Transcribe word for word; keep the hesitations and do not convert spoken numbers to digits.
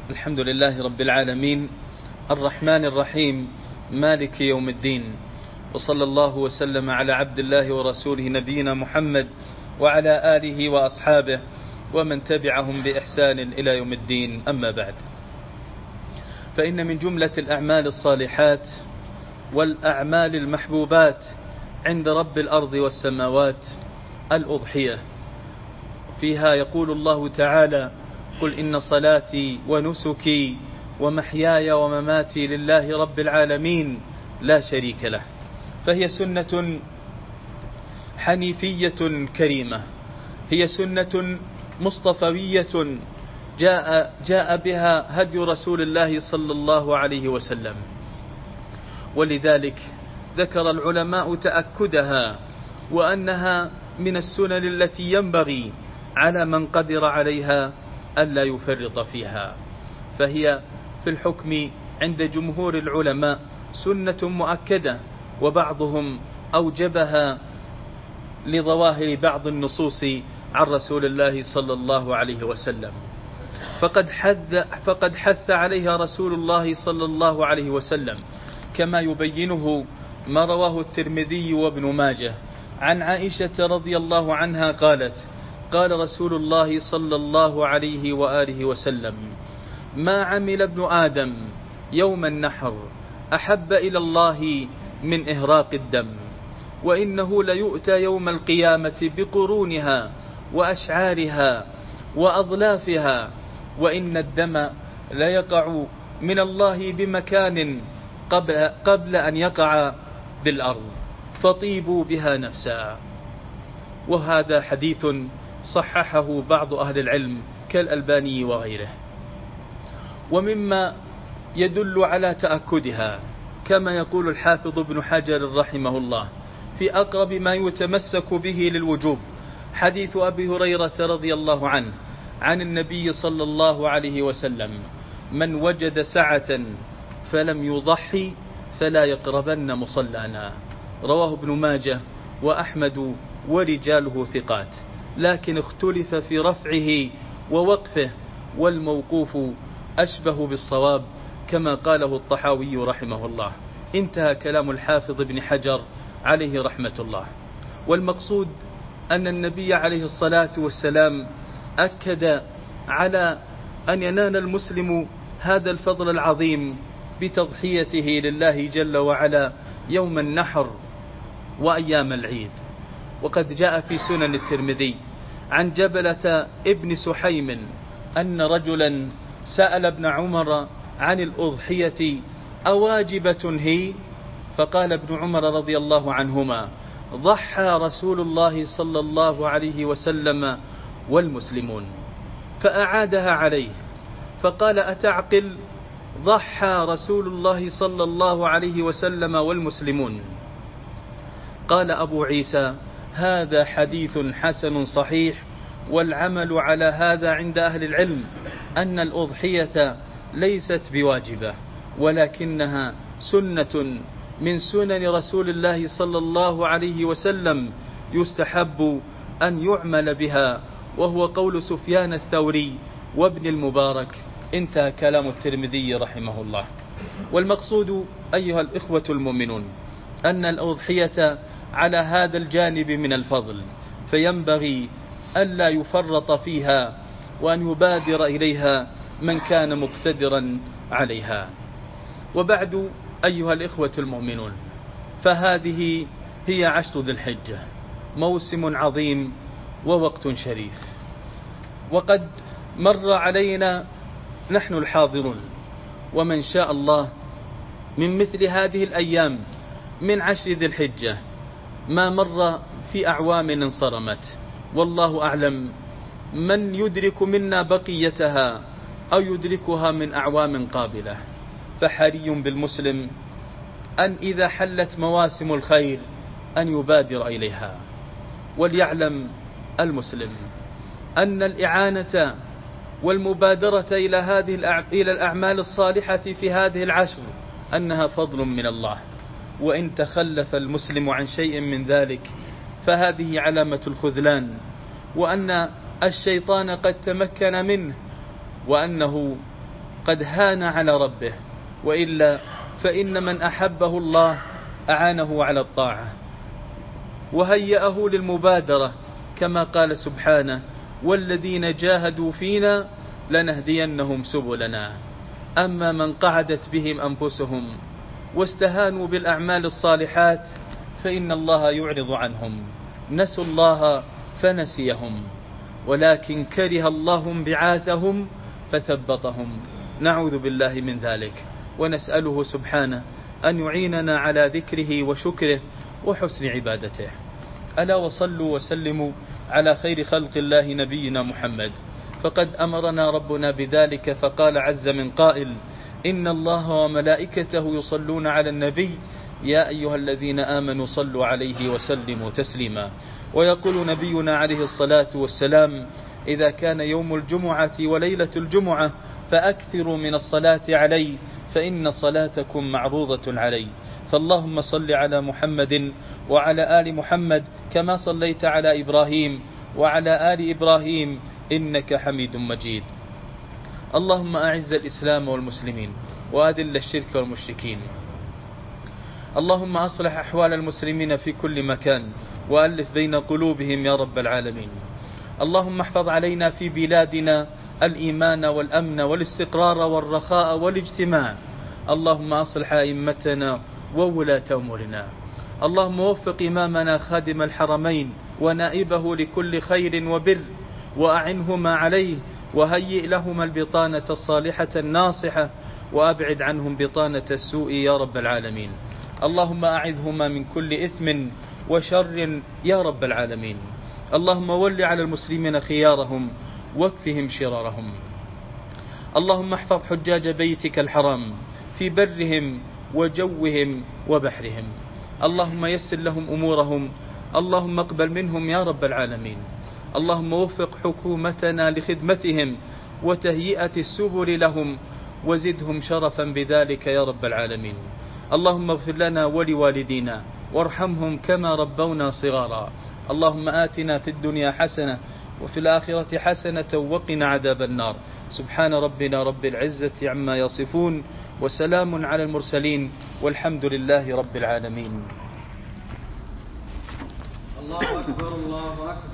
الحمد لله رب العالمين الرحمن الرحيم مالك يوم الدين، وصلى الله وسلم على عبد الله ورسوله نبينا محمد وعلى آله وأصحابه ومن تبعهم بإحسان إلى يوم الدين. أما بعد، فإن من جملة الأعمال الصالحات والأعمال المحبوبات عند رب الأرض والسماوات الأضحية. فيها يقول الله تعالى: قل إن صلاتي ونسكي ومحياي ومماتي لله رب العالمين لا شريك له. فهي سنة حنيفية كريمة، هي سنة مصطفوية جاء, جاء بها هدي رسول الله صلى الله عليه وسلم، ولذلك ذكر العلماء تأكدها وأنها من السنن التي ينبغي على من قدر عليها ألا يفرط فيها. فهي في الحكم عند جمهور العلماء سنة مؤكدة، وبعضهم أوجبها لظواهر بعض النصوص عن رسول الله صلى الله عليه وسلم، فقد حث, فقد حث عليها رسول الله صلى الله عليه وسلم، كما يبينه ما رواه الترمذي وابن ماجه عن عائشة رضي الله عنها قالت: قال رسول الله صلى الله عليه وآله وسلم: ما عمل ابن آدم يوم النحر أحب إلى الله من إهراق الدم، وإنه ليؤتى يوم القيامة بقرونها وأشعارها وأضلافها، وإن الدم ليقع من الله بمكان قبل, قبل أن يقع بالأرض، فطيبوا بها نفسا. وهذا حديث صححه بعض أهل العلم كالألباني وغيره. ومما يدل على تأكدها كما يقول الحافظ ابن حجر رحمه الله في أقرب ما يتمسك به للوجوب حديث أبي هريرة رضي الله عنه عن النبي صلى الله عليه وسلم: من وجد سعة فلم يضحي فلا يقربن مصلانا. رواه ابن ماجه وأحمد ورجاله ثقات، لكن اختلف في رفعه ووقفه، والموقوف أشبه بالصواب كما قاله الطحاوي رحمه الله. انتهى كلام الحافظ ابن حجر عليه رحمة الله. والمقصود أن النبي عليه الصلاة والسلام أكد على أن ينال المسلم هذا الفضل العظيم بتضحيته لله جل وعلا يوم النحر وأيام العيد. وقد جاء في سنن الترمذي عن جبلة ابن سحيم أن رجلا سأل ابن عمر عن الأضحية أواجبة هي؟ فقال ابن عمر رضي الله عنهما: ضحى رسول الله صلى الله عليه وسلم والمسلمون. فأعادها عليه فقال: أتعقل؟ ضحى رسول الله صلى الله عليه وسلم والمسلمون. قال أبو عيسى: هذا حديث حسن صحيح، والعمل على هذا عند أهل العلم أن الأضحية ليست بواجبة، ولكنها سنة من سنن رسول الله صلى الله عليه وسلم يستحب أن يعمل بها، وهو قول سفيان الثوري وابن المبارك. انتهى كلام الترمذي رحمه الله. والمقصود أيها الإخوة المؤمنون أن الأضحية على هذا الجانب من الفضل، فينبغي ألا يفرط فيها، وأن يبادر إليها من كان مقتدرا عليها. وبعد أيها الإخوة المؤمنون، فهذه هي عشر ذي الحجة، موسم عظيم ووقت شريف، وقد مر علينا نحن الحاضرون ومن شاء الله من مثل هذه الأيام من عشر ذي الحجة ما مر في أعوام انصرمت، والله أعلم من يدرك منا بقيتها أو يدركها من أعوام قابلة. فحري بالمسلم أن إذا حلت مواسم الخير أن يبادر إليها. وليعلم المسلم أن الإعانة والمبادرة إلى هذه إلى الأعمال الصالحة في هذه العشر أنها فضل من الله، وإن تخلف المسلم عن شيء من ذلك فهذه علامة الخذلان، وأن الشيطان قد تمكن منه، وأنه قد هان على ربه، وإلا فإن من أحبه الله أعانه على الطاعة وهيأه للمبادرة، كما قال سبحانه: والذين جاهدوا فينا لنهدينهم سبلنا. أما من قعدت بهم أنفسهم واستهانوا بالأعمال الصالحات فإن الله يعرض عنهم. نسوا الله فنسيهم، ولكن كره الله انبعاثهم فثبطهم. نعوذ بالله من ذلك، ونسأله سبحانه أن يعيننا على ذكره وشكره وحسن عبادته. ألا وصلوا وسلموا على خير خلق الله نبينا محمد، فقد أمرنا ربنا بذلك، فقال عز من قائل: إن الله وملائكته يصلون على النبي يا أيها الذين آمنوا صلوا عليه وسلموا تسليما. ويقول نبينا عليه الصلاة والسلام: إذا كان يوم الجمعة وليلة الجمعة فأكثروا من الصلاة علي فإن صلاتكم معروضة علي. فاللهم صل على محمد وعلى آل محمد كما صليت على إبراهيم وعلى آل إبراهيم إنك حميد مجيد. اللهم أعز الإسلام والمسلمين وأذل الشرك والمشركين. اللهم أصلح أحوال المسلمين في كل مكان وألف بين قلوبهم يا رب العالمين. اللهم احفظ علينا في بلادنا الإيمان والأمن والاستقرار والرخاء والاجتماع. اللهم أصلح أئمتنا وولاة أمورنا. اللهم وفق إمامنا خادم الحرمين ونائبه لكل خير وبر، وأعنهما عليه، وهيئ لهما البطانة الصالحة الناصحة، وأبعد عنهم بطانة السوء يا رب العالمين. اللهم أعذهما من كل إثم وشر يا رب العالمين. اللهم ول على المسلمين خيارهم واكفهم شرارهم. اللهم احفظ حجاج بيتك الحرام في برهم وجوهم وبحرهم. اللهم يسر لهم أمورهم. اللهم اقبل منهم يا رب العالمين. اللهم وفق حكومتنا لخدمتهم وتهيئة السبل لهم، وزدهم شرفا بذلك يا رب العالمين. اللهم اغفر لنا ولوالدينا وارحمهم كما ربونا صغارا. اللهم آتنا في الدنيا حسنة وفي الآخرة حسنة وقنا عذاب النار. سبحان ربنا رب العزة عما يصفون، وسلام على المرسلين، والحمد لله رب العالمين. الله أكبر الله أكبر.